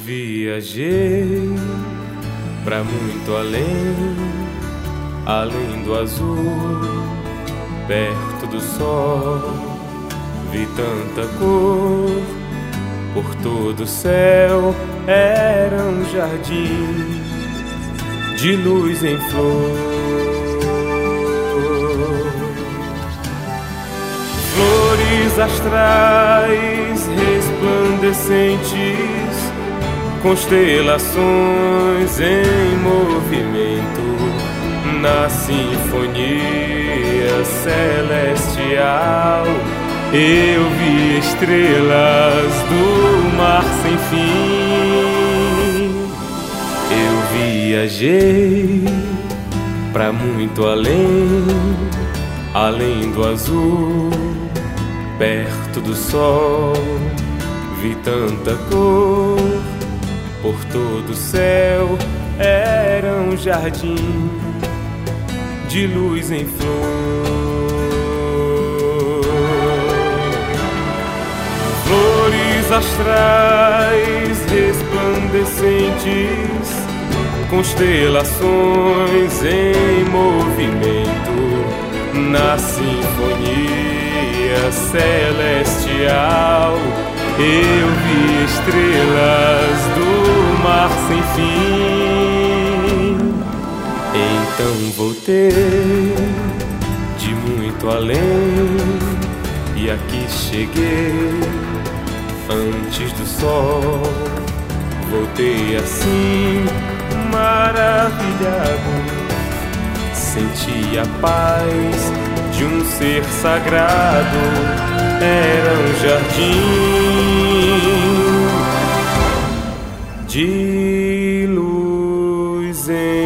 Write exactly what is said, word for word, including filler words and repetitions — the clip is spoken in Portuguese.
Viajei pra muito além, além do azul, perto do sol. Vi tanta cor por todo o céu, era um jardim de luz em flor. Flores astrais resplandecentes, constelações em movimento, na sinfonia celestial. Eu vi estrelas do mar sem fim. Eu viajei pra muito além, além do azul, perto do sol. Vi tanta cor por todo o céu, era um jardim de luz em flor. Flores astrais resplandecentes, constelações em movimento, na sinfonia celestial. Eu vi estrelas do mar sem fim. Então voltei de muito além, e aqui cheguei antes do sol. Voltei assim, maravilhado, senti a paz de um ser sagrado. Era um jardim de luz em